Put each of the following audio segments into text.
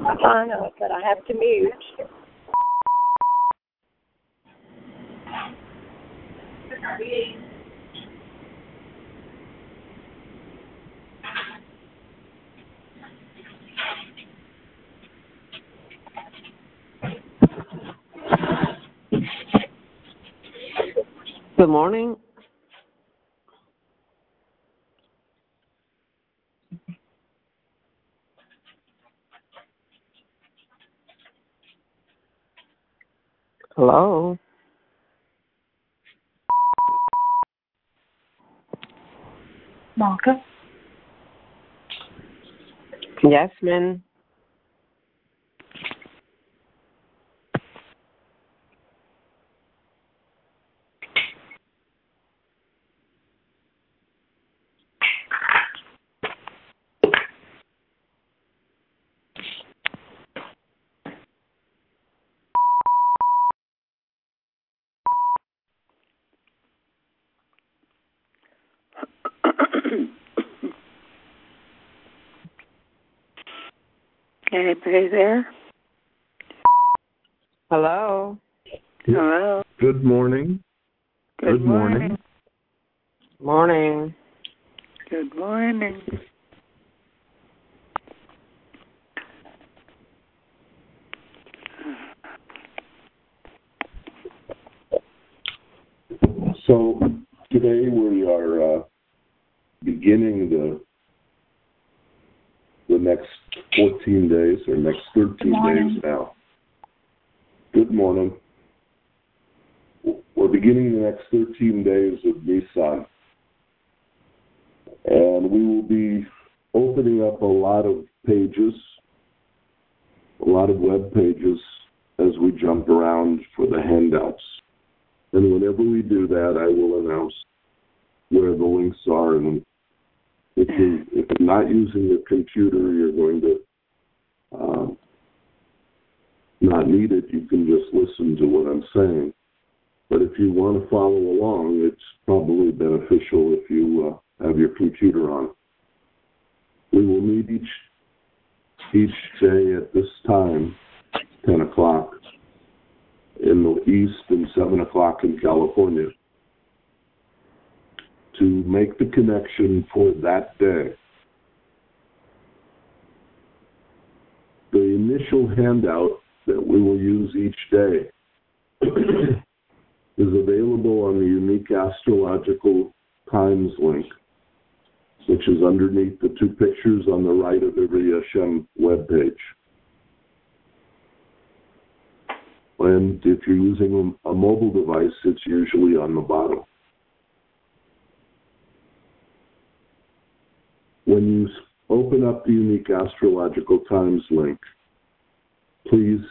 I know, but I have to mute. Good morning. Hello. Marka? Yasmin. Anybody there? Hello. Hello. Good morning. Good morning. Morning. Good morning. So today we are beginning the next 14 days or next 13 days now. Good morning. We're beginning the next 13 days of Nisan. And we will be opening up a lot of pages, a lot of web pages as we jump around for the handouts. And whenever we do that, I will announce where the links are. And if you're not using a computer, you're going to not need it. You can just listen to what I'm saying. But if you want to follow along, it's probably beneficial if you have your computer on. We will meet each day at this time, 10 o'clock in the East and 7 o'clock in California, to make the connection for that day. The initial handout that we will use each day is available on the Unique Astrological Times link, which is underneath the two pictures on the right of every Hashem webpage. And if you're using a mobile device, it's usually on the bottom. When you open up the Unique Astrological Times link, please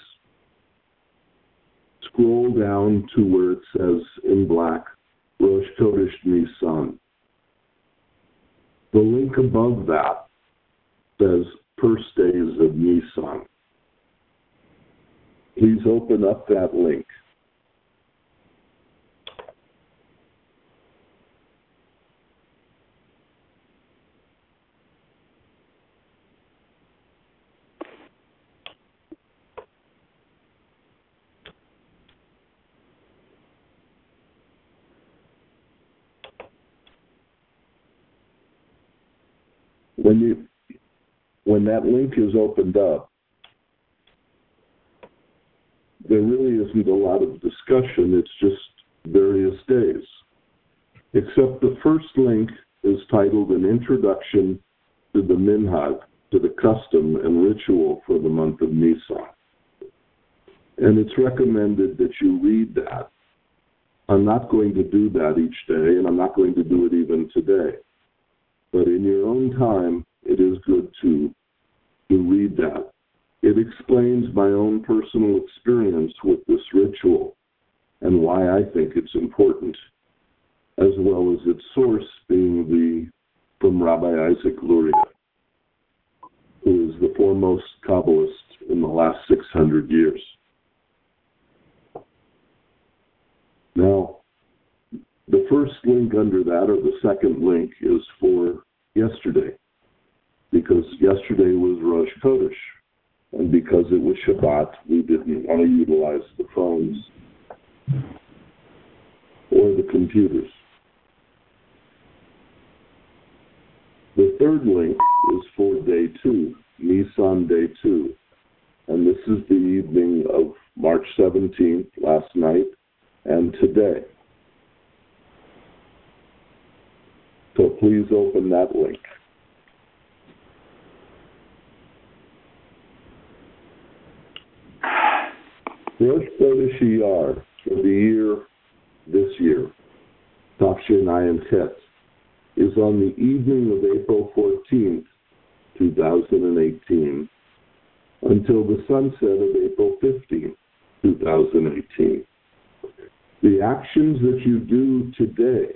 scroll down to where it says in black, Rosh Chodesh Nisan. The link above that says First Days of Nisan. Please open up that link. When that link is opened up, there really isn't a lot of discussion. It's just various days. Except the first link is titled An Introduction to the Minhag, to the custom and ritual for the month of Nisan. And it's recommended that you read that. I'm not going to do that each day, and I'm not going to do it even today. But in your own time, it is good to read that. It explains my own personal experience with this ritual and why I think it's important, as well as its source being from Rabbi Isaac Luria, who is the foremost Kabbalist in the last 600 years. Now, the first link under that, or the second link, is for yesterday, because yesterday was Rosh Chodesh. And because it was Shabbat, we didn't want to utilize the phones or the computers. The third link is for day 2, Nisan day 2. And this is the evening of March 17th, last night, and today. So please open that link. Rosh Chodesh Iyar for the year, this year, Tafshin Ayin Chet, is on the evening of April 14th, 2018, until the sunset of April 15th, 2018. The actions that you do today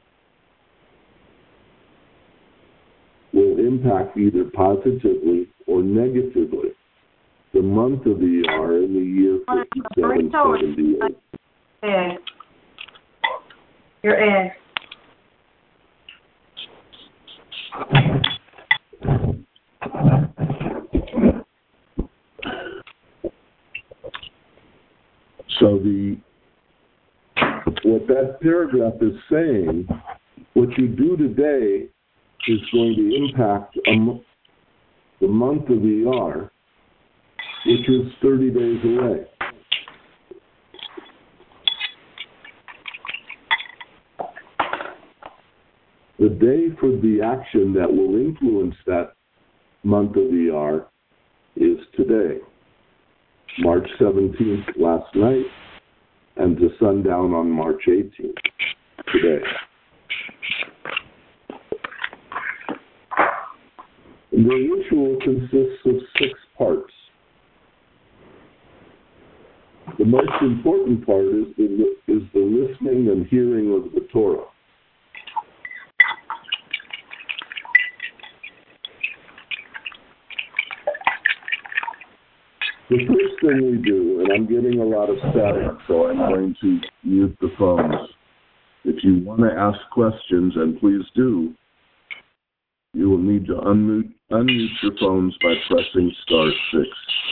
will impact either positively or negatively the month of the Iyar in the year 5778. Egg. Your egg. So what that paragraph is saying, what you do today is going to impact the month of the Iyar, which is 30 days away. The day for the action that will influence that month of the Iyar is today, March 17th, last night, and to sundown on March 18th, today. The ritual consists of 6 parts. The most important part is the listening and hearing of the Torah. The first thing we do, and I'm getting a lot of static, so I'm going to mute the phones. If you want to ask questions, and please do, you will need to unmute your phones by pressing *6.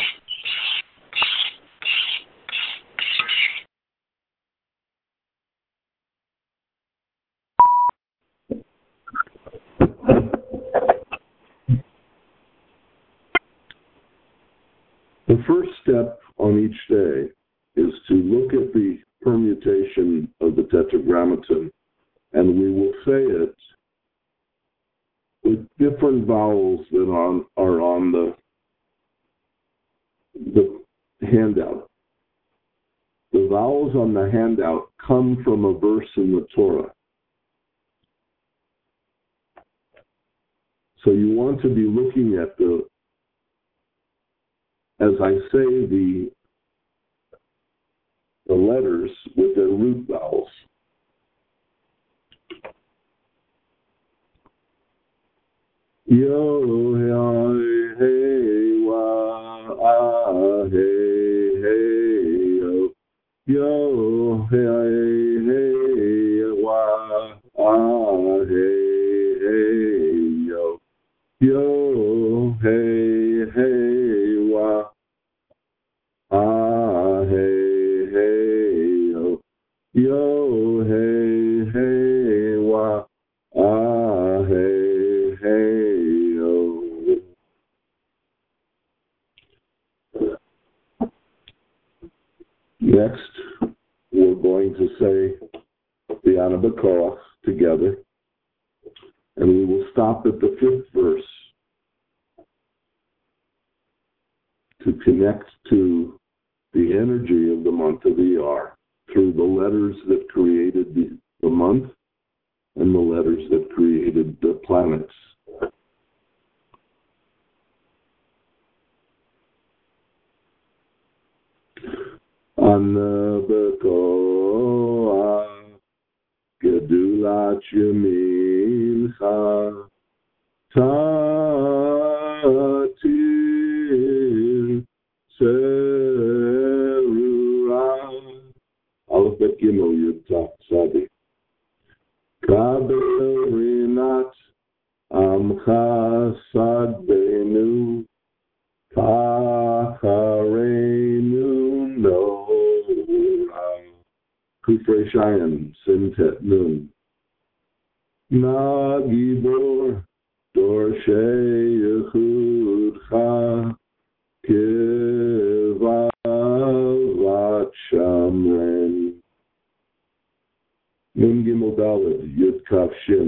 The first step on each day is to look at the permutation of the Tetragrammaton, and we will say it with different vowels that are on the handout. The vowels on the handout come from a verse in the Torah. So you want to be looking at as I say, the letters with their root vowels. Yo, hey, hey, wa, ah, hey, hey, yo. Yo, hey, hey, wa, ah, hey, hey, yo. Yo, hey, hey, wa. Ah, hey, hey, yo. Yo, hey, hey, wa. Ah, hey, hey, yo. Next, we're going to say the Ana B'Korach together, and we will stop at the 5th verse to connect to the energy of the month of Iyar through the letters that created the month and the letters that created the planets. Ana B'Korach Gedulat Yemincha Tatir Serura Aleph Bet Gimel Yud Taf Tzadi Kabel Rinat Amcha Sadbenu Ka Hoshayan, Sintet Nun. Na Gibor, Dorshei Yechudcha, Kivavat Shamren. Nun Gimel Daled, Yud Kaf Shin.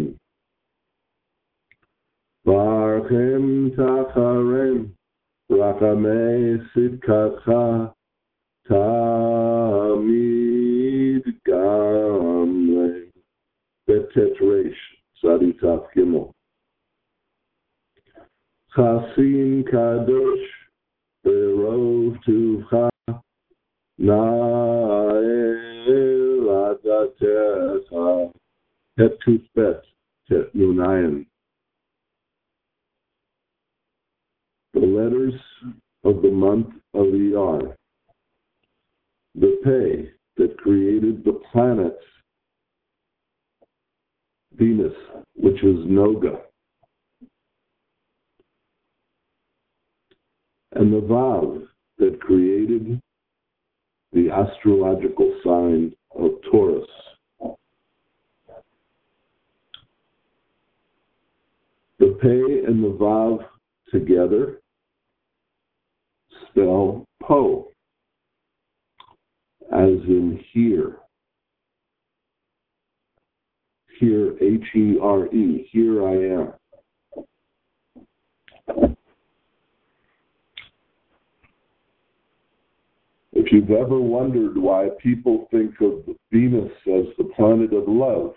Barchem Tacharem, Rachamei Sitkatcha, Tamid Gamle. Betet Reish, Sadi Taf Gimel. Chasim Kadosh, Berov Tuvcha, Na'el Adatecha, Het Tufbet, Tet Nunayan. The letters of the month of Iyar. The Pei that created the planets, Venus, which is Noga, and the Vav that created the astrological sign of Taurus. The Pei and the Vav together spell Po, as in here. Here, H-E-R-E, here I am. If you've ever wondered why people think of Venus as the planet of love,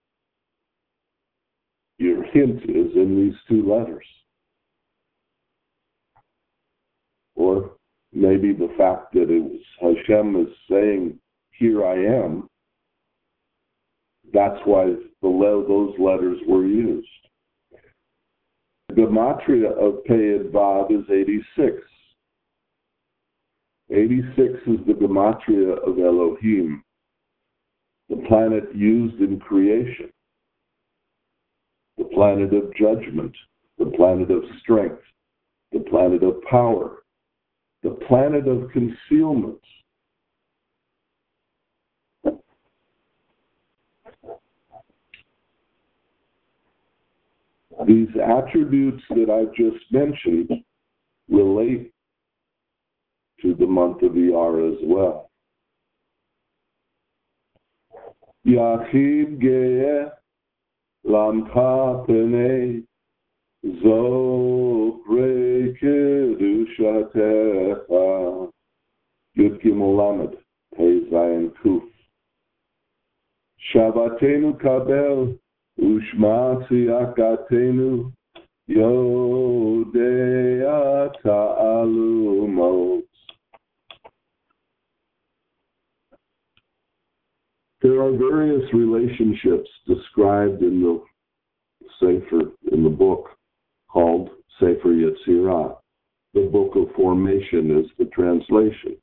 your hint is in these two letters. Or maybe the fact that it was Hashem is saying, here I am, that's why those letters were used. The gematria of Pei and Vav is 86. 86 is the gematria of Elohim, the planet used in creation, the planet of judgment, the planet of strength, the planet of power, the planet of concealment. These attributes that I've just mentioned relate to the month of Iyar as well. Yachid Ge'eh Lamcha Penei Zoprei Kedushatecha Yud Gimel Lamed Pei Zayin Kuf Shabbatenu Kabel Ushma Tziyakatenu Yodea Ta'alumot. There are various relationships described in the Sefer, in the book called Sefer Yetzirah. The Book of Formation is the translation.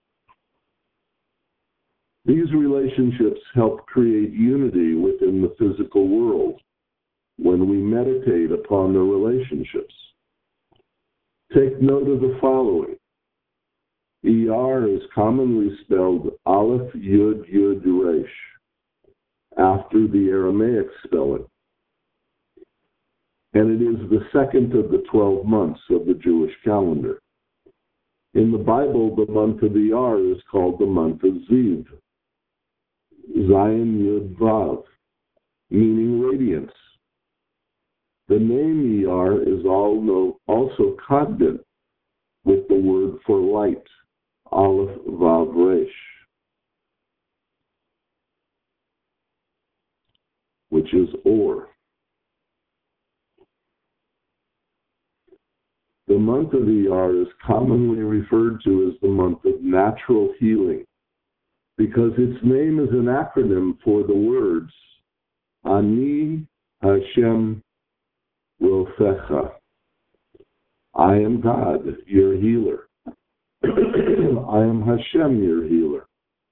These relationships help create unity within the physical world when we meditate upon the relationships. Take note of the following. Iyar is commonly spelled Aleph Yud Yud Resh, after the Aramaic spelling. And it is the second of the 12 months of the Jewish calendar. In the Bible, the month of Iyar is called the month of Ziv, Zayin Yud Vav, meaning radiance. The name Iyar is also cognate with the word for light, Aleph Vav Resh, which is Or. The month of Iyar is commonly referred to as the month of natural healing because its name is an acronym for the words Ani Hashem Rofecha. I am God, your healer. I am Hashem, your healer.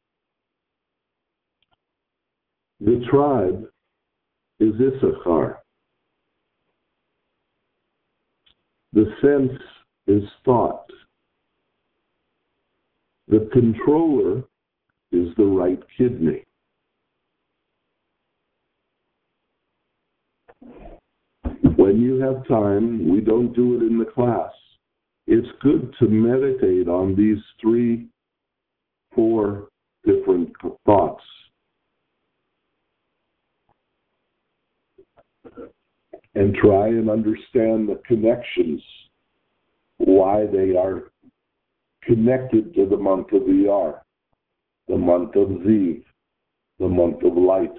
The tribe is Issachar. The sense is thought. The controller is the right kidney. when you have time, we don't do it in the class. It's good to meditate on these 3-4 different thoughts. And try and understand the connections, why they are connected to the month of Iyar, the month of Ziv, the month of light.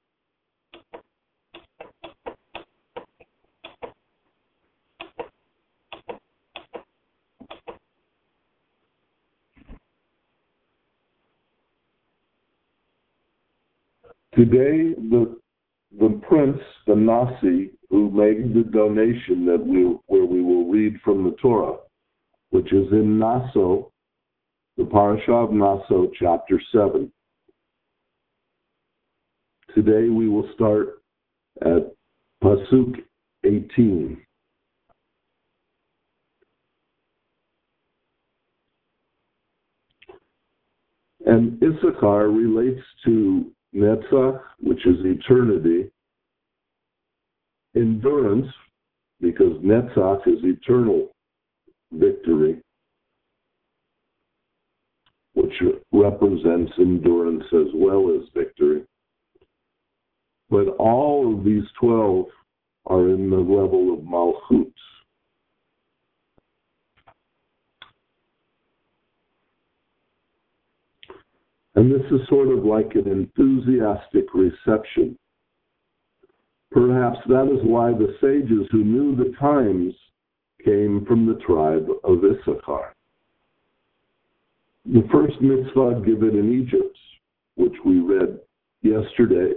Today, the prince, the Nasi, who made the donation where we will read from the Torah, which is in Naso, the Parasha of Naso, chapter 7. Today we will start at Pasuk 18. And Issachar relates to Netzach, which is eternity, endurance, because Netzach is eternal victory, which represents endurance as well as victory. But all of these 12 are in the level of Malchut. And this is sort of like an enthusiastic reception. Perhaps that is why the sages who knew the times came from the tribe of Issachar. The first mitzvah given in Egypt, which we read yesterday,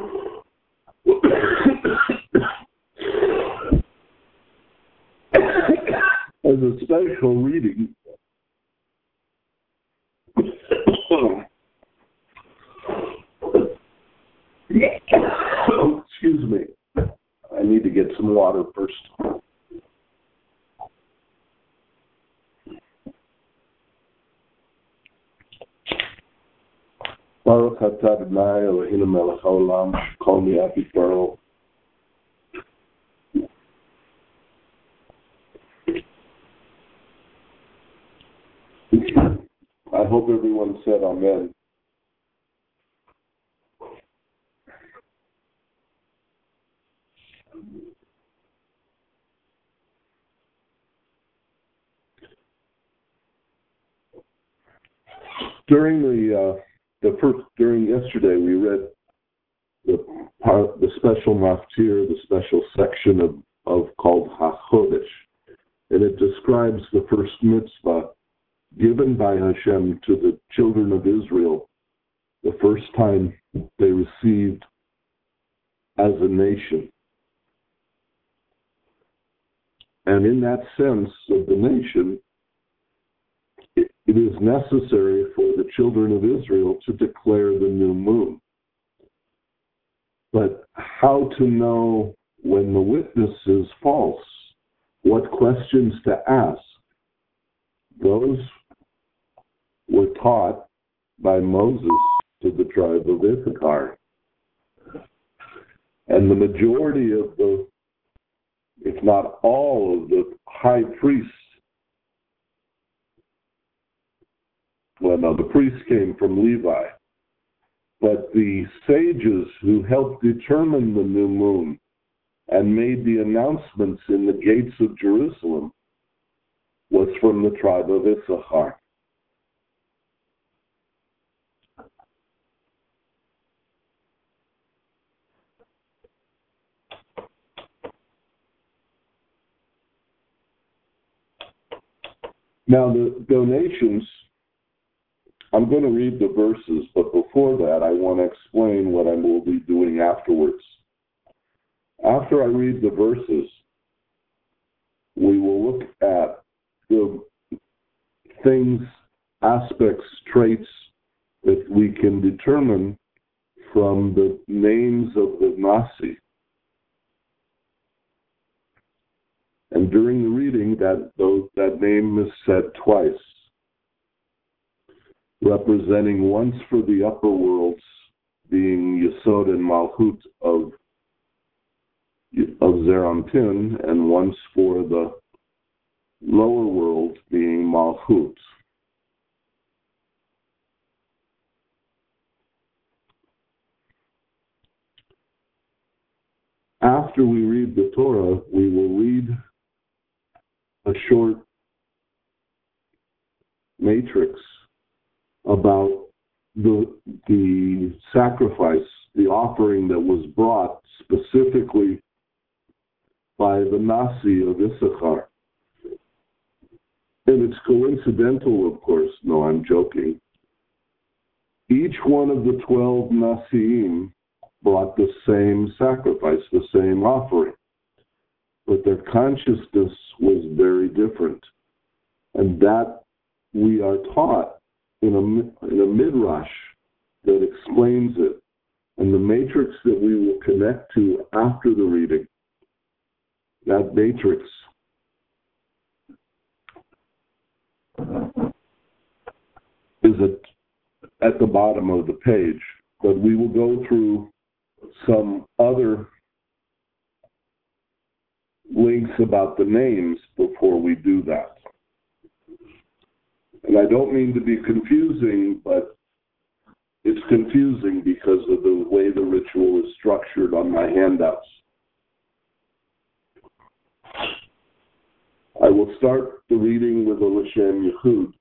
as a special reading, excuse me, I need to get some water first. Baruch atah Adonai Eloheinu melech haolam kol mi'at yisrael. I hope everyone said amen. During yesterday, we read the special maftir, the special section of called HaChodesh, and it describes the first mitzvah given by Hashem to the children of Israel, the first time they received as a nation. And in that sense of the nation, it is necessary for the children of Israel to declare the new moon. But how to know when the witness is false? What questions to ask? Those were taught by Moses to the tribe of Issachar. And the majority of the, if not all of the high priests, well, no, the priests came from Levi, but the sages who helped determine the new moon and made the announcements in the gates of Jerusalem was from the tribe of Issachar. Now, the donations, I'm going to read the verses, but before that, I want to explain what I will be doing afterwards. After I read the verses, we will look at the things, aspects, traits that we can determine from the names of the Nasi. And during the reading, that name is said twice, representing once for the upper worlds, being Yesod and Malchut of of Zeranpin, and once for the lower world being Malchut. After we read the Torah, we will read a short matrix about the sacrifice, the offering that was brought specifically by the Nasi of Issachar. And it's coincidental, of course. No, I'm joking. Each one of the 12 Nasiim brought the same sacrifice, the same offering. But their consciousness was very different. And that we are taught in a midrash that explains it. And the matrix that we will connect to after the reading, that matrix is at the bottom of the page. But we will go through some other links about the names before we do that. And I don't mean to be confusing, but it's confusing because of the way the ritual is structured on my handouts. I will start the reading with a L'Shem Yechud.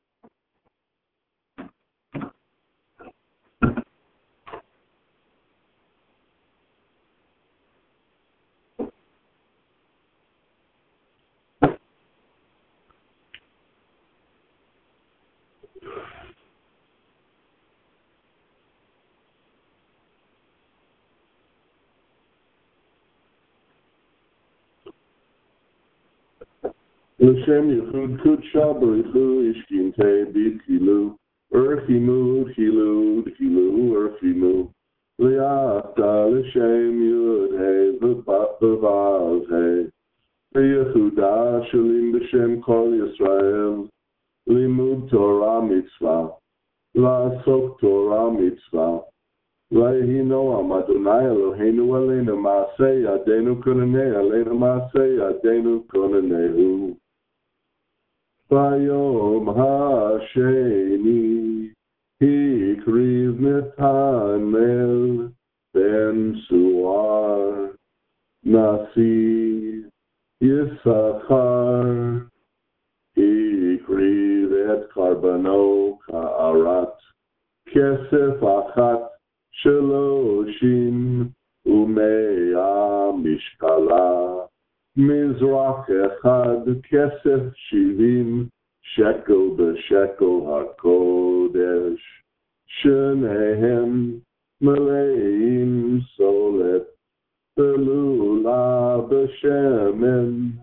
L'Shem Yechud Kudsha B'Richu Ishkinte B'Kilu Urchimu D'Kilu D'Kilu Urchimu Li'ata L'Shem Yud He V'Vav He V'Yehuda Shalim B'Shem Kol Yisrael Limud Torah Mitzvah La'asok Torah Mitzvah V'Yehi Noam Adonai Eloheinu Aleinu Ma'aseh Yadenu Konanei Aleinu Ma'aseh Yadenu Konanehu Vayom Hasheni Hikriv Netanel Ben Suar Nasi Yisachar Hikriv Et Karbano Ka'arat Kesef Achat Sheloshim Umea Mishkala Mizrach Echad Kesef Shivim Shekel B'Shekel HaKodesh Shenehem Meleim Solet Belula B'Shemen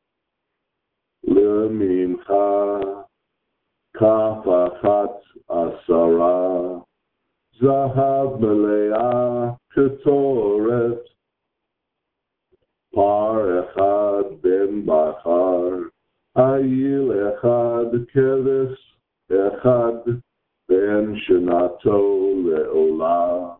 Lemincha Kaf Achat Asara Zahav Melea Ketoret Par Echad Ben Bachar Ayil Echad Keves Echad Ben Shenato Leola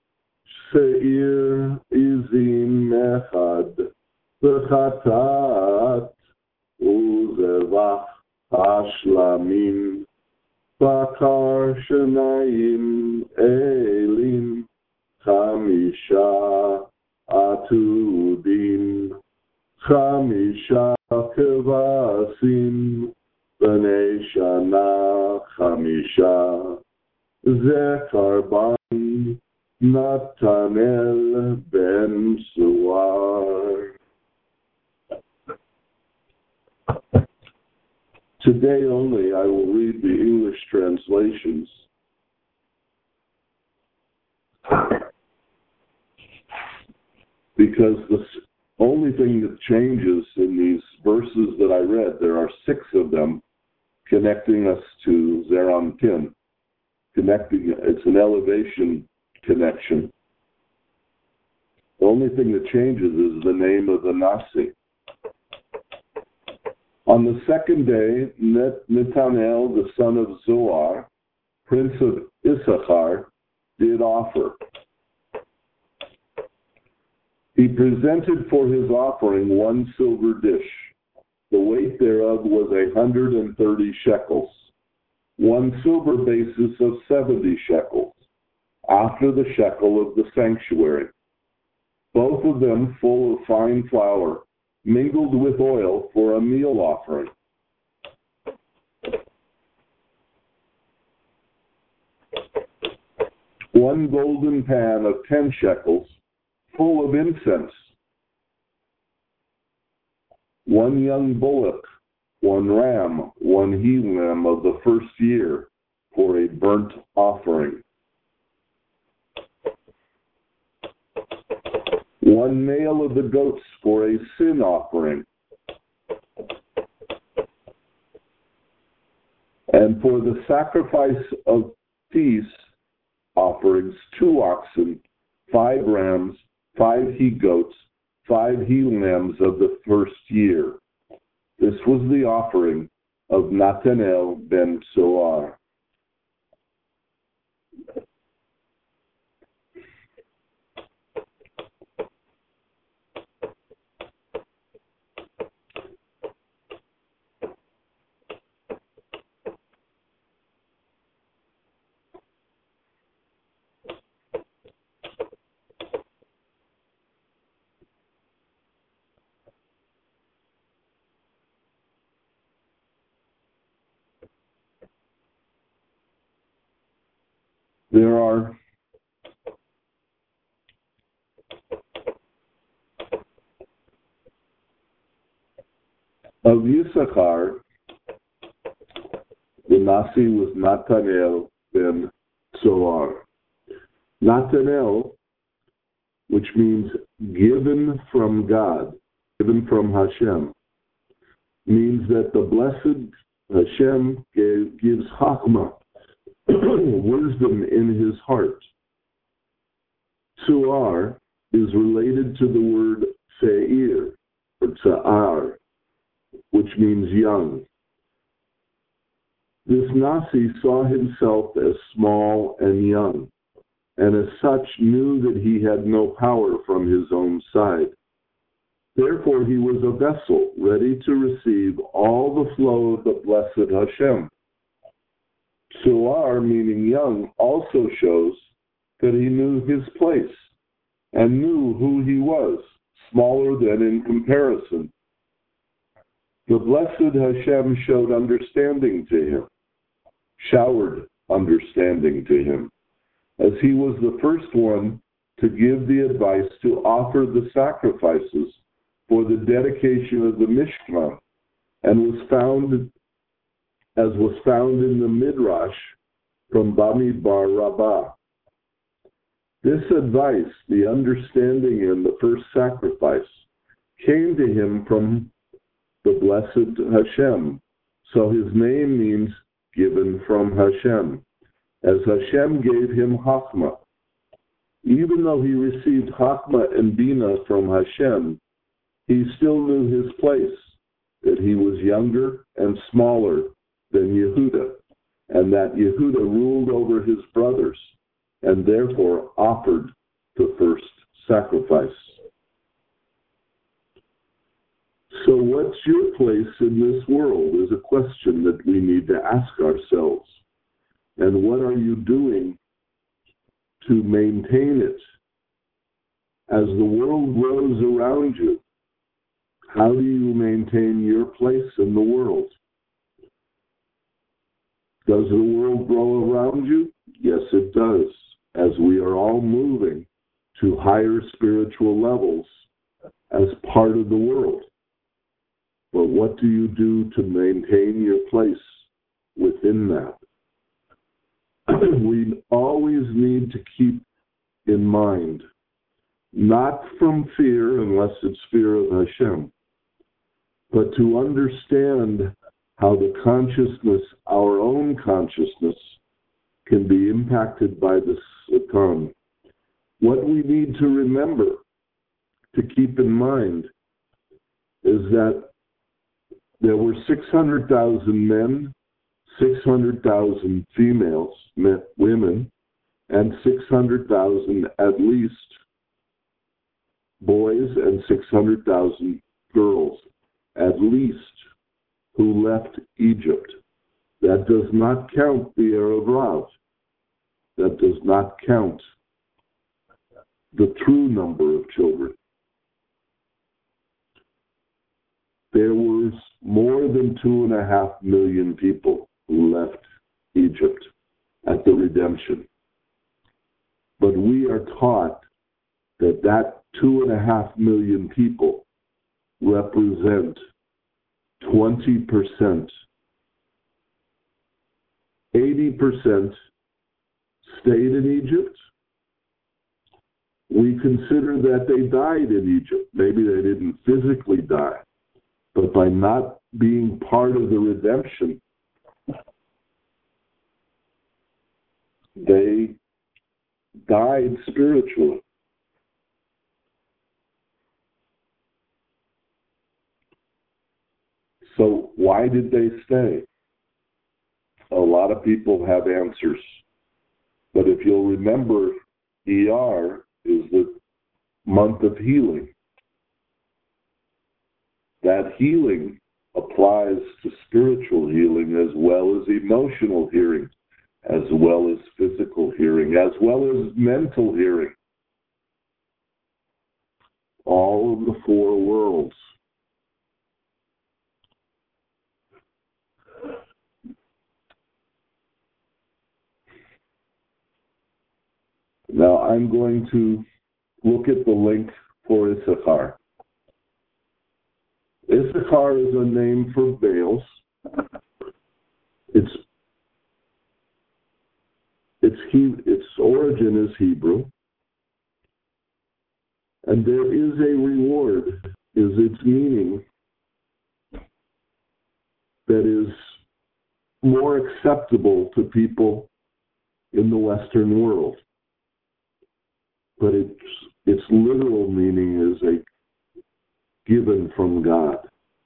Seir Izim Echad V'chatat Uzevach Hashlamim Bakar Shenayim Elim Chamisha Atudim Chamisha Kevasim B'nei Shana Chamisha Zekarban Natanel Ben Suar. Today only I will read the English translations. Because the only thing that changes in these verses that I read, there are 6 of them connecting us to Zeranpin. It's an elevation connection. The only thing that changes is the name of the Nasi. On the second day, Netanel, the son of Zoar, prince of Issachar, did offer. He presented for his offering 1 silver dish. The weight thereof was 130 shekels, 1 silver basis of 70 shekels, after the shekel of the sanctuary, both of them full of fine flour, mingled with oil for a meal offering. One golden pan of 10 shekels, full of incense. 1 young bullock, 1 ram, 1 he-lamb of the first year for a burnt offering. 1 male of the goats for a sin offering. And for the sacrifice of peace offerings, 2 oxen, 5 rams, 5 he-goats, 5 he-lambs of the first year. This was the offering of Nathanael ben Soar. There are of Issachar, the Nasi was Nathanael ben Soar. Nathanael, which means given from God, given from Hashem, means that the blessed Hashem gives Chachma, wisdom in his heart. Suar is related to the word Seir, or Tsa'ar, which means young. This Nasi saw himself as small and young, and as such knew that he had no power from his own side. Therefore he was a vessel ready to receive all the flow of the blessed Hashem. Suar, meaning young, also shows that he knew his place and knew who he was, smaller than in comparison. The blessed Hashem showed understanding to him, showered understanding to him, as he was the first one to give the advice to offer the sacrifices for the dedication of the Mishkan, and was found in the Midrash from Bamidbar Rabbah. This advice, the understanding in the first sacrifice, came to him from the blessed Hashem. So his name means given from Hashem, as Hashem gave him Chachma. Even though he received Chachma and Bina from Hashem, he still knew his place, that he was younger and smaller than Yehuda, and that Yehuda ruled over his brothers, and therefore offered the first sacrifice. So what's your place in this world is a question that we need to ask ourselves. And what are you doing to maintain it? As the world grows around you, how do you maintain your place in the world? Does the world grow around you? Yes, it does, as we are all moving to higher spiritual levels as part of the world. But what do you do to maintain your place within that? We always need to keep in mind, not from fear, unless it's fear of Hashem, but to understand how the consciousness, our own consciousness, can be impacted by the Satan. What we need to remember, to keep in mind, is that there were 600,000 men, 600,000 females, women, and 600,000 at least boys and 600,000 girls, at least, who left Egypt. That does not count the Erev Rav. That does not count the true number of children. There was more than 2.5 million people who left Egypt at the redemption. But we are taught that 2.5 million people represent 20%. 80% stayed in Egypt. We consider that they died in Egypt. Maybe they didn't physically die, but by not being part of the redemption, they died spiritually. So why did they stay? A lot of people have answers. But if you'll remember, ER is the month of healing. That healing applies to spiritual healing as well as emotional healing, as well as physical healing, as well as mental healing. All of the four worlds. Now I'm going to look at the link for Issachar. Issachar is a name for Baals. Its origin is Hebrew. And there is a reward, is its meaning, that is more acceptable to people in the Western world. But its literal meaning is a given from God.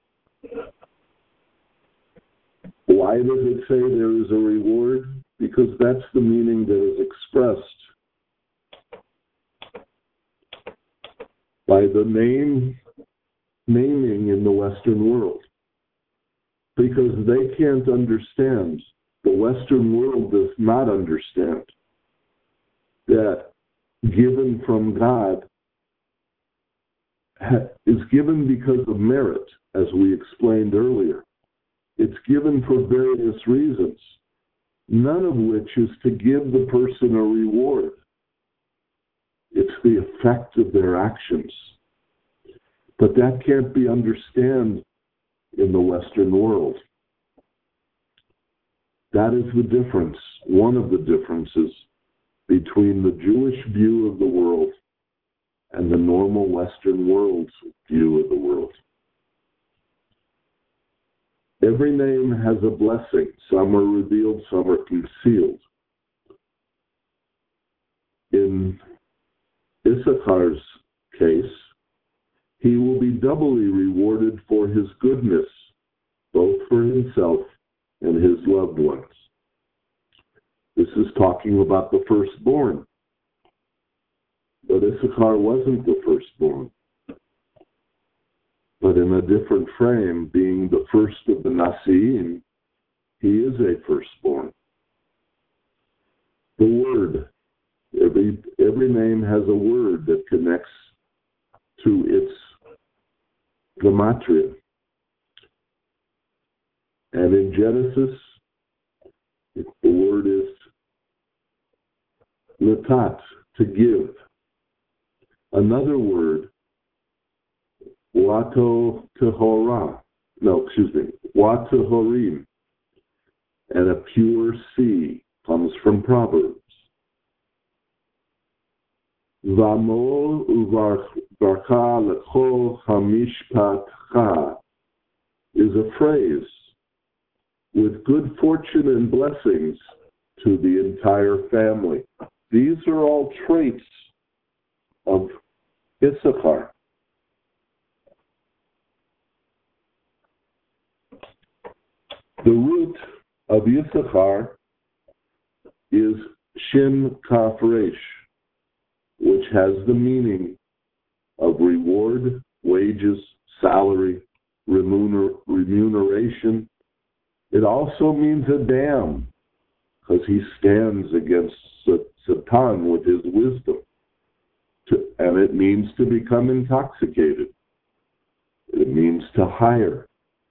Why does it say there is a reward? Because that's the meaning that is expressed by the naming in the Western world. Because they can't understand, the Western world does not understand that given from God is given because of merit, as we explained earlier. It's given for various reasons, none of which is to give the person a reward. It's the effect of their actions. But that can't be understood in the Western world. That is the difference, one of the differences between the Jewish view of the world and the normal Western world's view of the world. Every name has a blessing. Some are revealed, some are concealed. In Issachar's case, he will be doubly rewarded for his goodness, both for himself and his loved ones. This is talking about the firstborn. But Issachar wasn't the firstborn. But in a different frame, being the first of the Nasi'im, he is a firstborn. The word. Every name has a word that connects to its gematria. And in Genesis, the word is letat, to give. Another word, watohorim, and a pure sea, comes from Proverbs. Vamo uvarcha lechol hamishpatcha is a phrase with good fortune and blessings to the entire family. These are all traits of Issachar. The root of Issachar is Shin Kaf Resh, which has the meaning of reward, wages, salary, remuneration. It also means a dam, because he stands against Satan with his wisdom. And it means to become intoxicated. It means to hire.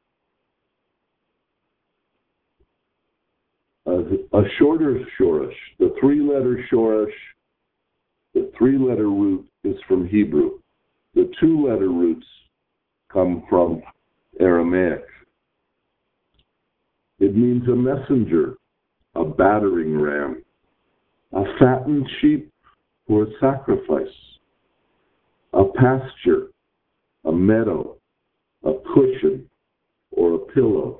A shorter shoresh, the three-letter shoresh, the three-letter root is from Hebrew. The two-letter roots come from Aramaic. It means a messenger, a battering ram, a fattened sheep for a sacrifice, a pasture, a meadow, a cushion, or a pillow.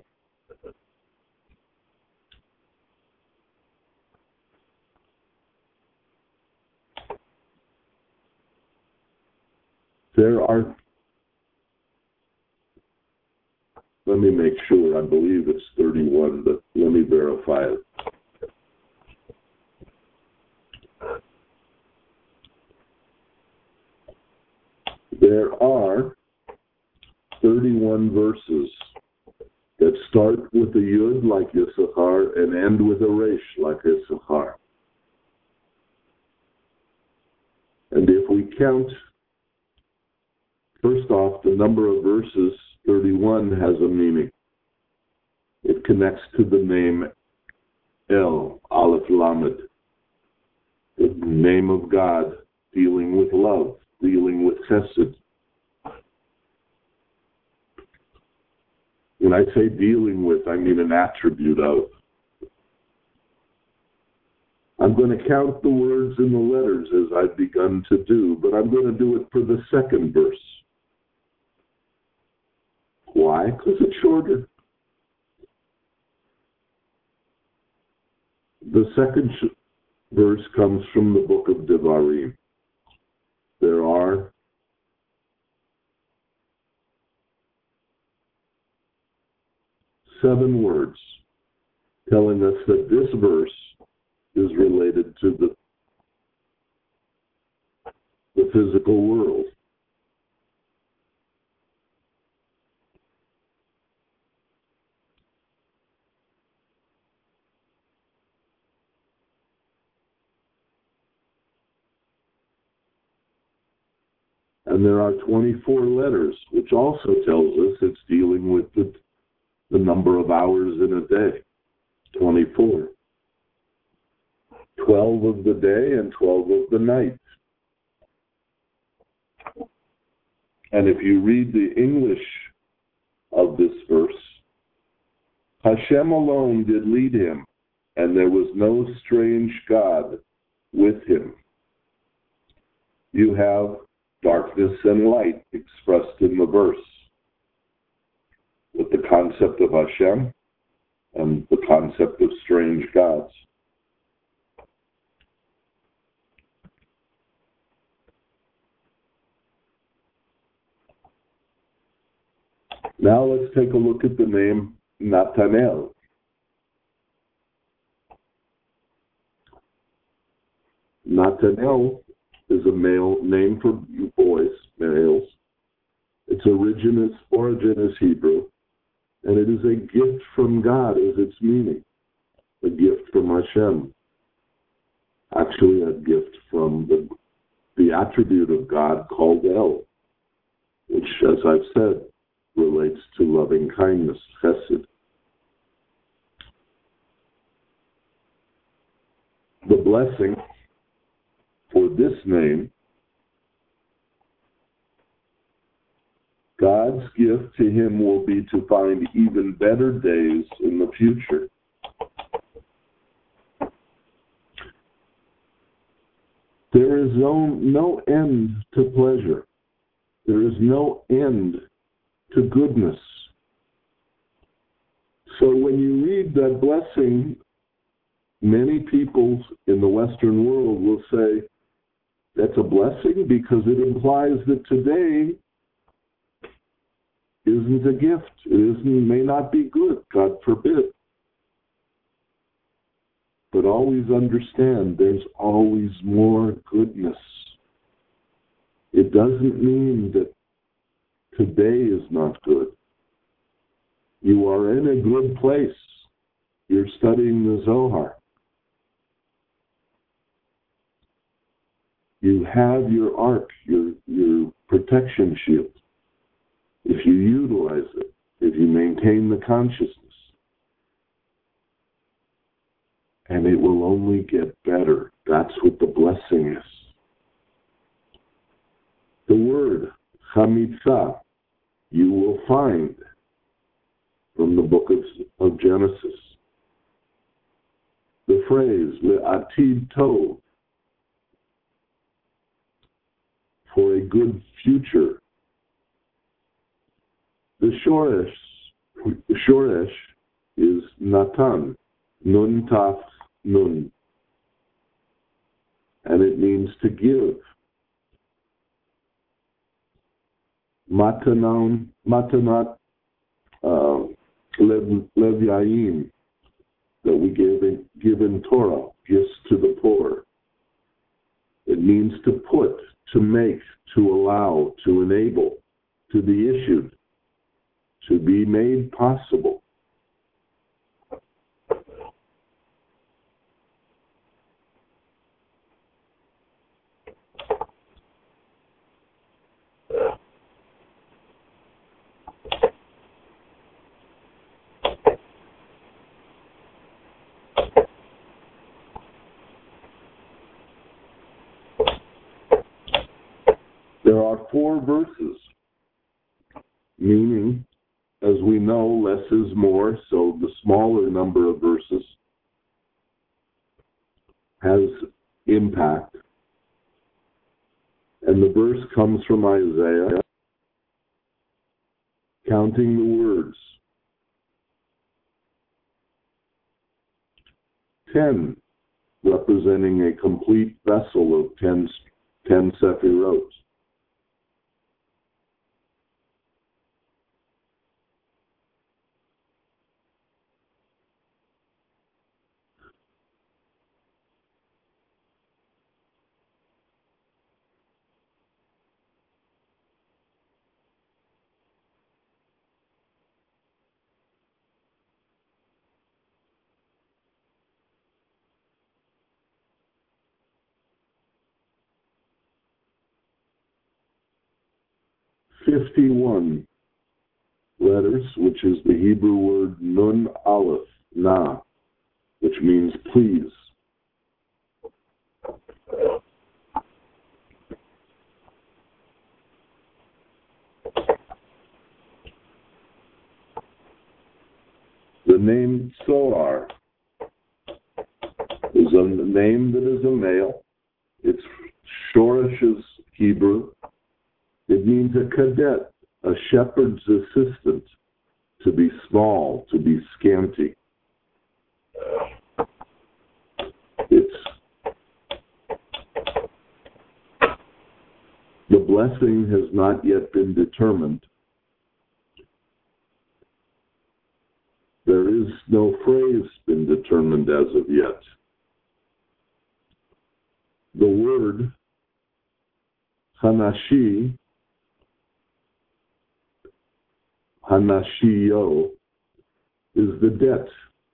There are, let me make sure, I believe it's 31, but let me verify it. There are 31 verses that start with a yud like Yisachar and end with a resh like Yisachar. And if we count, first off, the number of verses, 31, has a meaning. It connects to the name El, Aleph Lamed, the name of God, dealing with love, dealing with chesed. When I say dealing with, I mean an attribute of. I'm going to count the words in the letters as I've begun to do, but I'm going to do it for the second verse. Why? Because it's shorter. The second verse comes from the book of Devarim. There are 7 words telling us that this verse is related to the physical world. And there are 24 letters, which also tells us it's dealing with the number of hours in a day. 24. 12 of the day and 12 of the night. And if you read the English of this verse, Hashem alone did lead him, and there was no strange God with him. You have darkness and light expressed in the verse, with the concept of Hashem and the concept of strange gods. Now let's take a look at the name Nathanael. Nathanael is a male name for boys, males. Its origin is Hebrew, and it is a gift from God is its meaning, a gift from Hashem. Actually, a gift from the attribute of God called El, which, as I've said, relates to loving kindness, chesed. The blessing for this name, God's gift to him will be to find even better days in the future. There is no end to pleasure. There is no end to goodness. So when you read that blessing, many people in the Western world will say, that's a blessing because it implies that today isn't a gift. It may not be good, God forbid. But always understand there's always more goodness. It doesn't mean that today is not good. You are in a good place. You're studying the Zohar. You have your ark, your protection shield. If you utilize it, if you maintain the consciousness, and it will only get better. That's what the blessing is. The word, Chamitzah, you will find from the book of Genesis. The phrase, Le'atid Tov, for a good future. The shoresh is Natan, Nun Taf Nun, and it means to give. Matanat Levyayim, that we give in Torah, gifts to the poor. It means to put, to make, to allow, to enable, to be issued, to be made possible. There are 4 verses, meaning, as we know, less is more, so the smaller number of verses has impact. And the verse comes from Isaiah, counting the words. 10, representing a complete vessel of 10 Sephirot. 51 letters, which is the Hebrew word Nun Aleph, Na, which means please. The name Zohar is a name that is a male. It's Shoresh's Hebrew. It means a cadet, a shepherd's assistant, to be small, to be scanty. The blessing has not yet been determined. There is no phrase been determined as of yet. The word Hanashi, Hanashio, is the debt.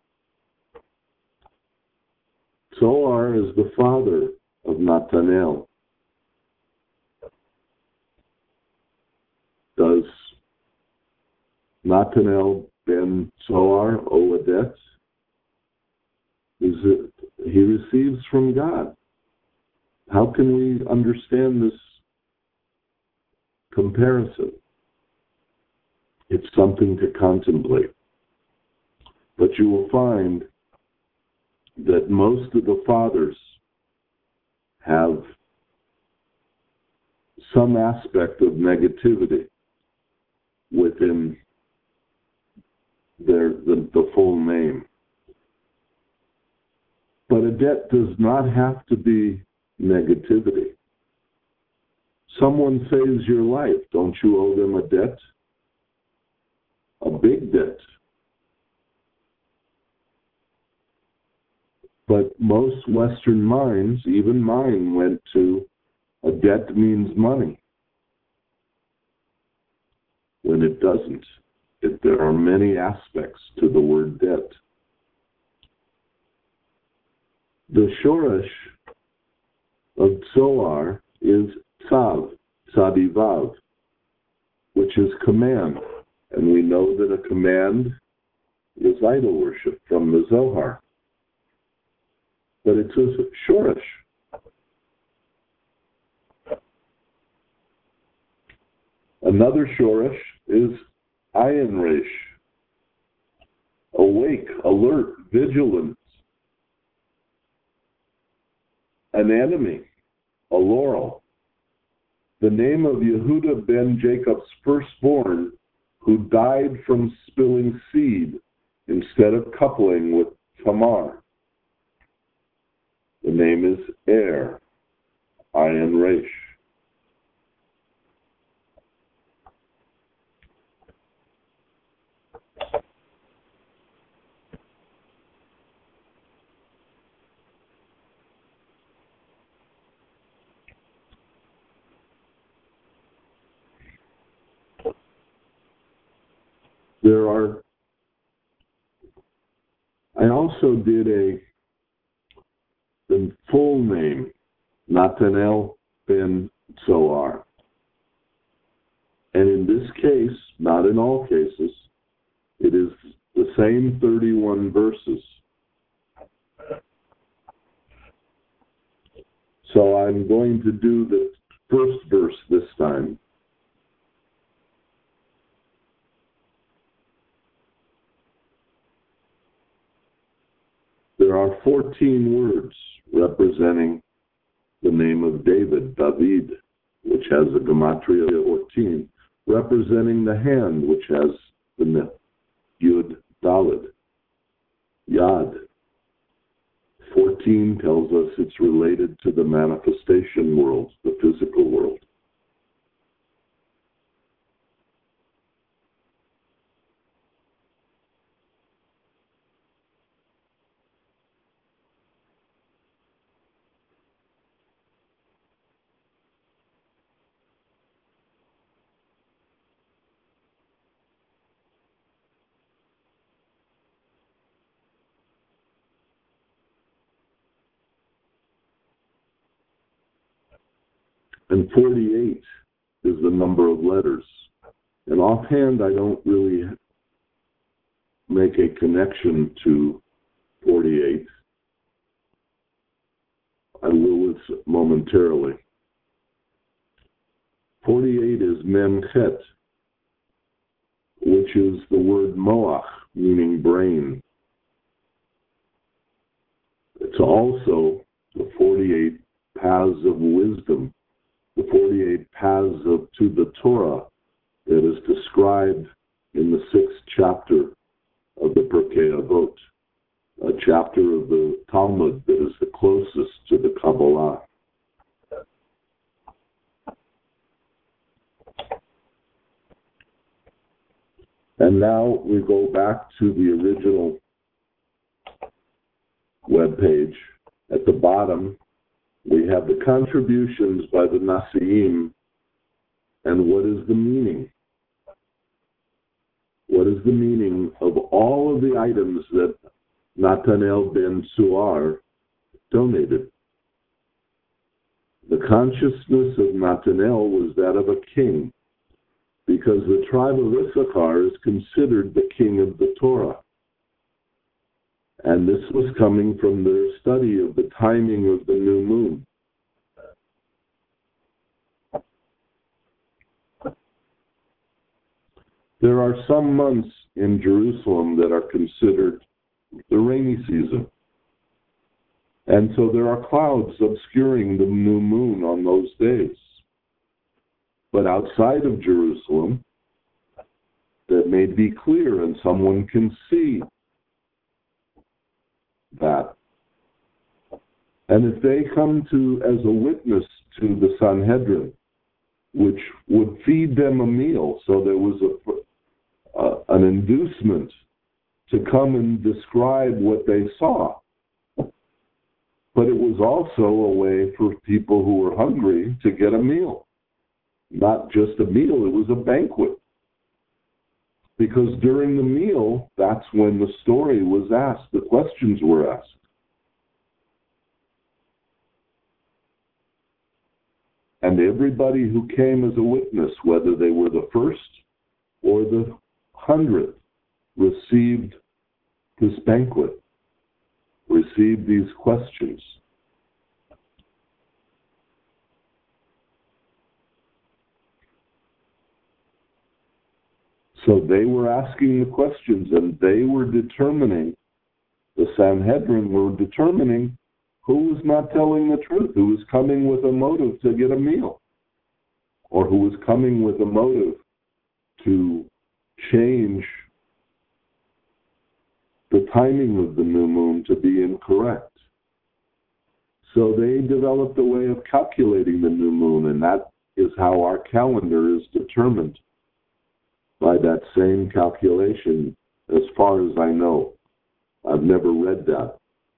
Zohar is the father of Nathanael. Does Nathanael ben Zohar owe a debt? He receives from God. How can we understand this comparison? It's something to contemplate. But you will find that most of the fathers have some aspect of negativity within the full name. But a debt does not have to be negativity. Someone saves your life. Don't you owe them a debt? A big debt. But most Western minds, even mine, went to a debt means money. when it doesn't. There are many aspects to the word debt. The shoresh of Zohar is tzav, tzadivav, which is command. And we know that a command is idol worship from the Zohar. But it's a shoresh. Another shoresh is ayin resh, awake, alert, vigilant, an enemy, a laurel. The name of Yehuda ben Jacob's firstborn, who died from spilling seed instead of coupling with Tamar. The name is Er, ayin resh. I also did the full name, Natanel ben Zohar. And in this case, not in all cases, it is the same 31 verses. So I'm going to do the first verse this time. There are 14 words representing the name of David, David, which has a gematria 14, representing the hand, which has the Yud, Daled, Yad. 14 tells us it's related to the manifestation world, the physical world. And 48 is the number of letters. And offhand, I don't really make a connection to 48. I will momentarily. 48 is Memchet, which is the word moach, meaning brain. It's also the 48 paths of wisdom, the 48 paths to the Torah that is described in the 6th chapter of the Pirkei Avot, a chapter of the Talmud that is the closest to the Kabbalah. And now we go back to the original webpage. At the bottom, we have the contributions by the Nasiim, and what is the meaning? What is the meaning of all of the items that Natanel ben Zohar donated? The consciousness of Natanel was that of a king, because the tribe of Issachar is considered the king of the Torah. And this was coming from their study of the timing of the new moon. There are some months in Jerusalem that are considered the rainy season. And so there are clouds obscuring the new moon on those days. But outside of Jerusalem, that may be clear and someone can see that. And if they come to as a witness to the Sanhedrin, which would feed them a meal, so there was an inducement to come and describe what they saw. But it was also a way for people who were hungry to get a meal. Not just a meal, it was a banquet. Because during the meal, that's when the story was asked, the questions were asked. And everybody who came as a witness, whether they were the first or the 100th, received this banquet, received these questions. So they were asking the questions, and they were determining, the Sanhedrin were determining who was not telling the truth, who was coming with a motive to get a meal, or who was coming with a motive to change the timing of the new moon to be incorrect. So they developed a way of calculating the new moon, and that is how our calendar is determined, by that same calculation, as far as I know. I've never read that.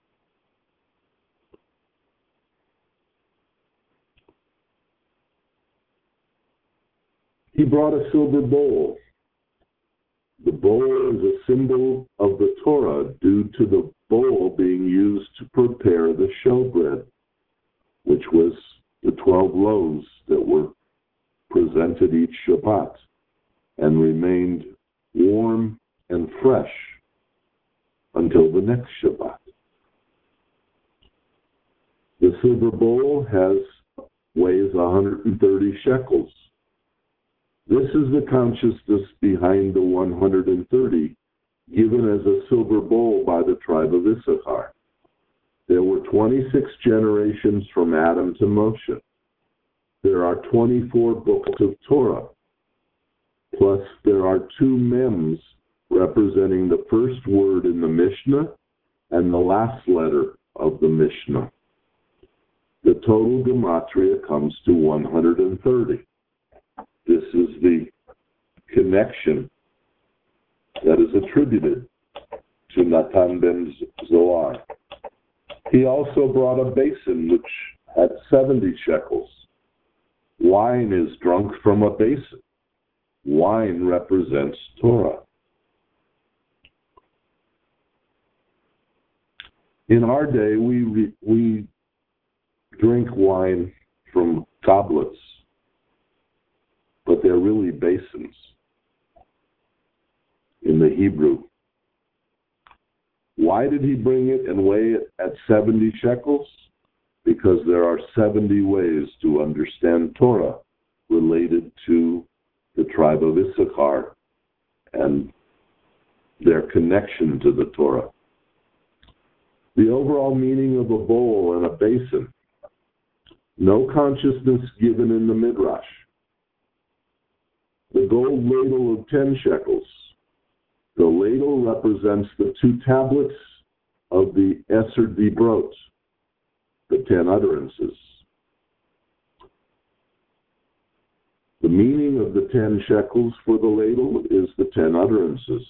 He brought a silver bowl. The bowl is a symbol of the Torah due to the bowl being used to prepare the showbread, which was the 12 loaves that were presented each Shabbat and remained warm and fresh until the next Shabbat. The silver bowl weighs 130 shekels. This is the consciousness behind the 130 given as a silver bowl by the tribe of Issachar. There were 26 generations from Adam to Moshe. There are 24 books of Torah. Plus, there are 2 mems representing the first word in the Mishnah and the last letter of the Mishnah. The total gematria comes to 130. This is the connection that is attributed to Natan ben Zohar. He also brought a basin which had 70 shekels. Wine is drunk from a basin. Wine represents Torah. In our day, we drink wine from goblets, but they're really basins in the Hebrew. Why did he bring it and weigh it at 70 shekels? Because there are 70 ways to understand Torah related to the tribe of Issachar and their connection to the Torah. The overall meaning of a bowl and a basin. No consciousness given in the Midrash. The gold ladle of 10 shekels. The ladle represents the 2 tablets of the Eser Dibrot, the 10 utterances. The meaning of the 10 shekels for the ladle is the 10 utterances.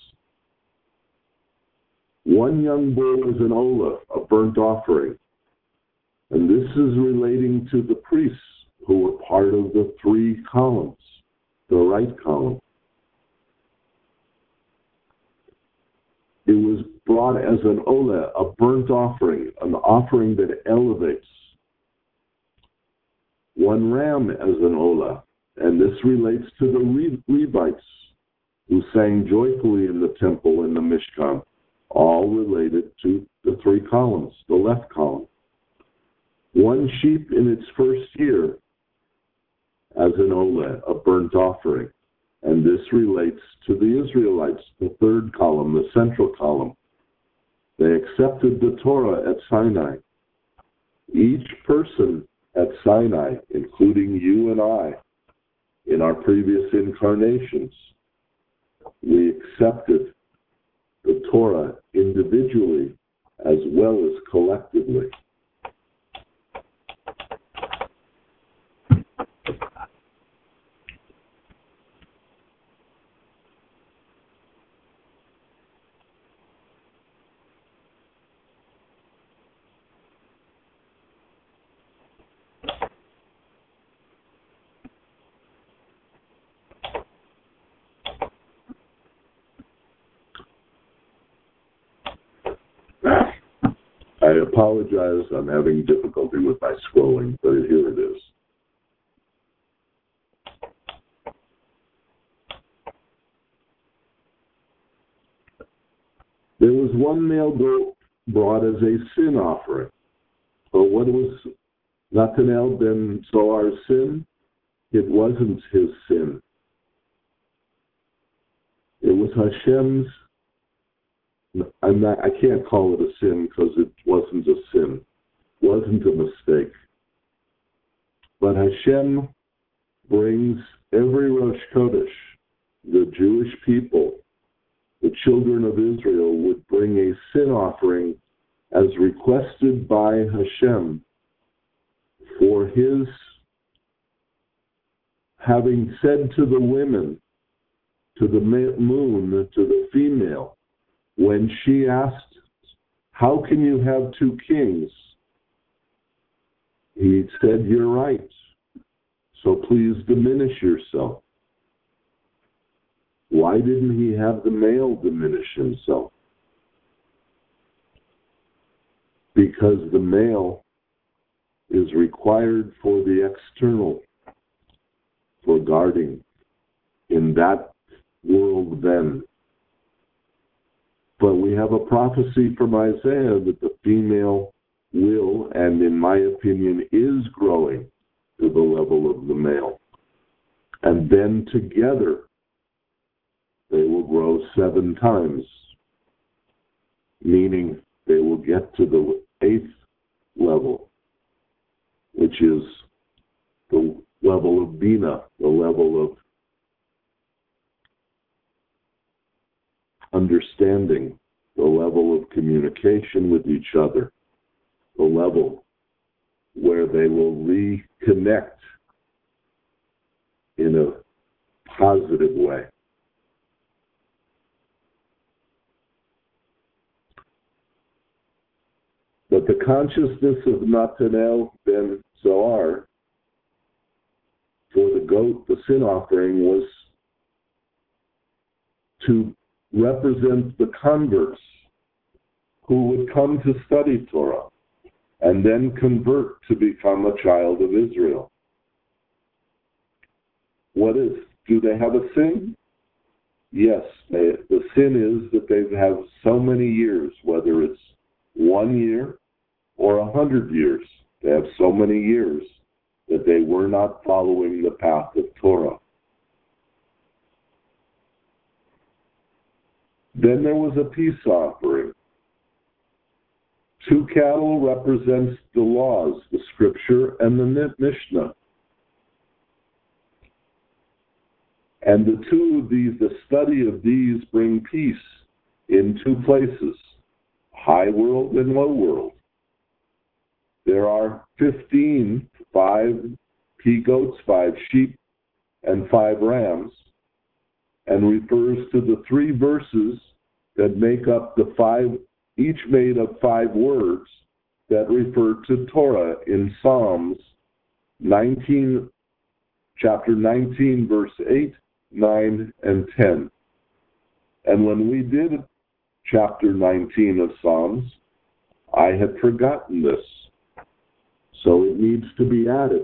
1 young bull is an olah, a burnt offering. And this is relating to the priests who were part of the 3 columns, the right column. It was brought as an olah, a burnt offering, an offering that elevates. 1 ram as an olah, and this relates to the Levites who sang joyfully in the temple in the Mishkan, all related to the 3 columns, the left column. 1 sheep in its first year as an olah, a burnt offering. And this relates to the Israelites, the 3rd column, the central column. They accepted the Torah at Sinai. Each person at Sinai, including you and I, in our previous incarnations, we accepted the Torah individually as well as collectively. I apologize. I'm having difficulty with my scrolling, but here it is. There was one male goat brought as a sin offering. But what was Nathanael ben Zohar's sin? It wasn't his sin. It was Hashem's. I can't call it a sin because it wasn't a sin. It wasn't a mistake. But Hashem brings every Rosh Chodesh, the Jewish people, the children of Israel, would bring a sin offering as requested by Hashem for his having said to the women, to the moon, to the female, when she asked, how can you have two kings? He said, you're right. So please diminish yourself. Why didn't he have the male diminish himself? Because the male is required for the external, for guarding in that world then. But we have a prophecy from Isaiah that the female will, and in my opinion, is growing to the level of the male. And then together, they will grow 7 times, meaning they will get to the 8th level, which is the level of Bina, the level of understanding, the level of communication with each other, the level where they will reconnect in a positive way. But the consciousness of Nathanael ben Zohar for the goat, the sin offering, was to represent the converts who would come to study Torah and then convert to become a child of Israel. Do they have a sin? Yes, the sin is that they have so many years, whether it's 1 year or 100 years. They have so many years that they were not following the path of Torah. Then there was a peace offering. 2 cattle represents the laws, the scripture, and the Mishnah. And the two of these, the study of these, bring peace in 2 places, high world and low world. There are 15, 5 he-goats, 5 sheep, and 5 rams, and refers to the 3 verses that make up the 5, each made of 5 words that refer to Torah in Psalms 19, chapter 19, verse 8, 9, and 10. And when we did chapter 19 of Psalms, I had forgotten this, so it needs to be added.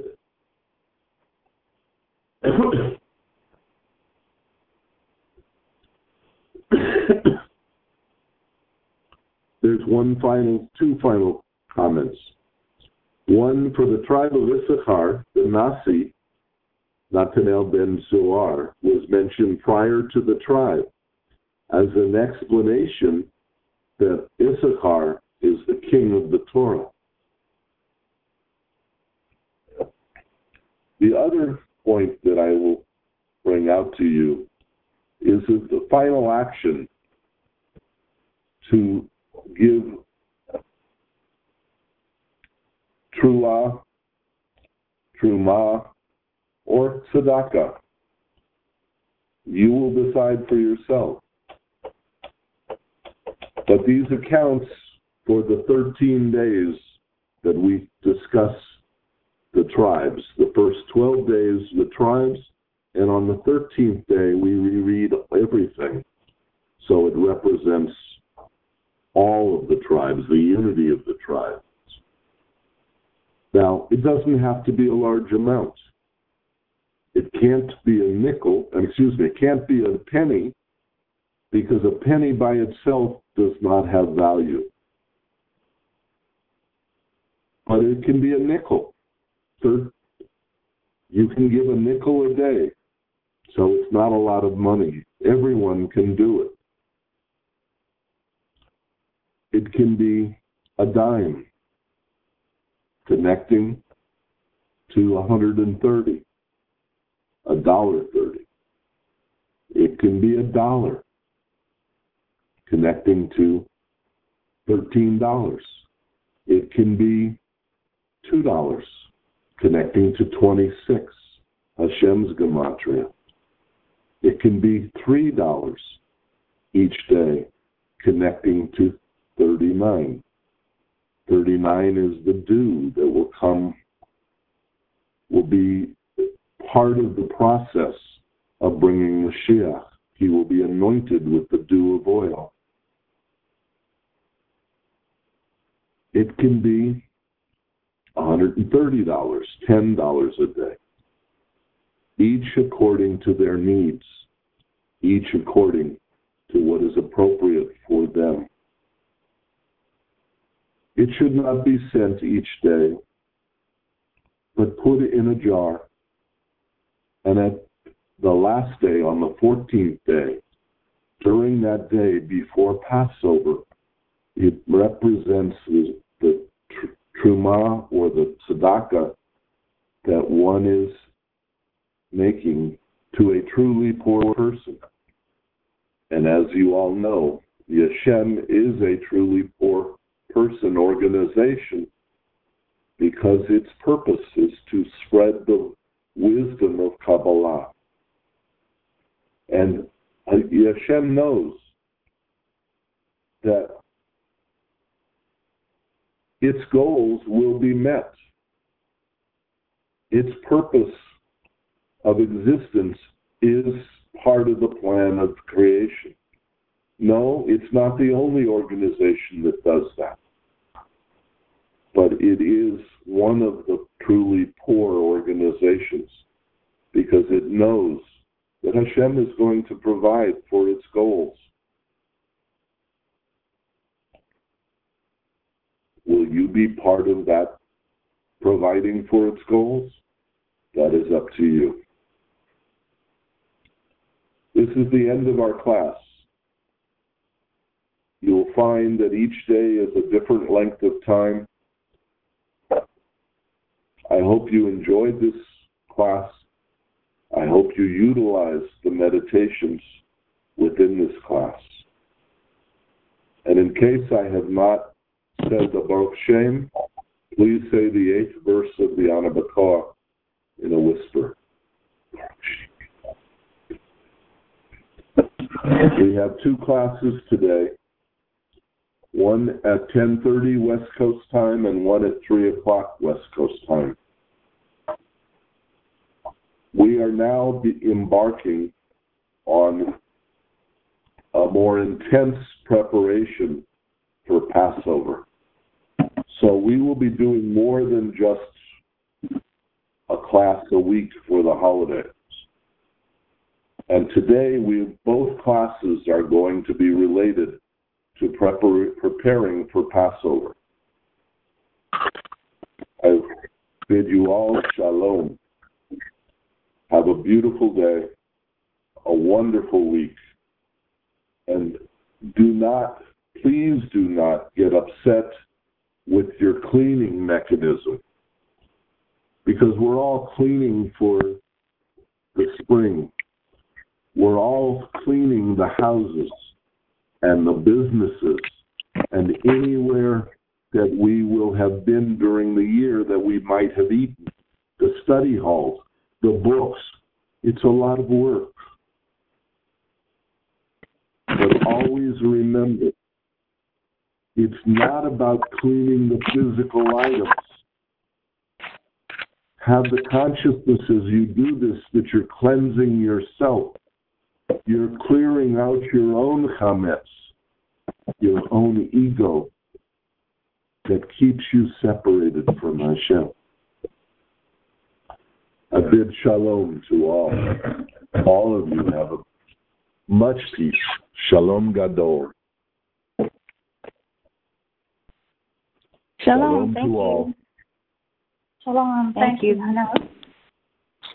There's two final comments. One for the tribe of Issachar, the Nasi, Nathanael ben Zohar, was mentioned prior to the tribe as an explanation that Issachar is the king of the Torah. The other point that I will bring out to you is that the final action to give Trula, Truma, or Tzedakah. You will decide for yourself. But these accounts for the 13 days that we discuss the tribes, the first 12 days, the tribes, and on the 13th day, we reread everything. So it represents all of the tribes, the unity of the tribes. Now, it doesn't have to be a large amount. It can't be it can't be a penny, because a penny by itself does not have value. But it can be a nickel. You can give a nickel a day, so it's not a lot of money. Everyone can do it. It can be a dime, connecting to 130, $1.30. It can be $1, connecting to $13. It can be $2, connecting to 26, Hashem's gematria. It can be $3 each day, connecting to 39. 39 is the dew that will be part of the process of bringing Mashiach. He will be anointed with the dew of oil. It can be $130, $10 a day, each according to their needs, each according to what is appropriate for them. It should not be sent each day, but put it in a jar, and at the last day, on the 14th day, during that day before Passover, it represents the truma or the tzedakah that one is making to a truly poor person. And as you all know, the Hashem is a truly poor person organization because its purpose is to spread the wisdom of Kabbalah. And Hashem knows that its goals will be met. Its purpose of existence is part of the plan of creation. No, it's not the only organization that does that. But it is one of the truly poor organizations because it knows that Hashem is going to provide for its goals. Will you be part of that providing for its goals? That is up to you. This is the end of our class. You'll find that each day is a different length of time. I hope you enjoyed this class. I hope you utilize the meditations within this class. And in case I have not said the Baruch Shem, please say the 8th verse of the Ana B'Koach in a whisper. We have 2 classes today, one at 10:30 West Coast time and one at 3 o'clock West Coast time. We are now embarking on a more intense preparation for Passover. So we will be doing more than just a class a week for the holidays. And today, both classes are going to be related to preparing for Passover. I bid you all shalom. Have a beautiful day, a wonderful week, and please do not get upset with your cleaning mechanism, because we're all cleaning for the spring. We're all cleaning the houses and the businesses and anywhere that we will have been during the year that we might have eaten, the study halls, the books. It's a lot of work. But always remember, it's not about cleaning the physical items. Have the consciousness as you do this that you're cleansing yourself. You're clearing out your own chametz. your own ego that keeps you separated from Hashem. I bid shalom to all. All of you have a much peace. Shalom gadol. Shalom. Thank to you. all. Shalom. Thank you.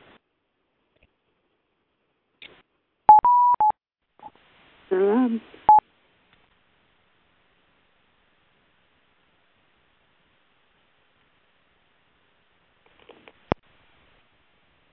Shalom.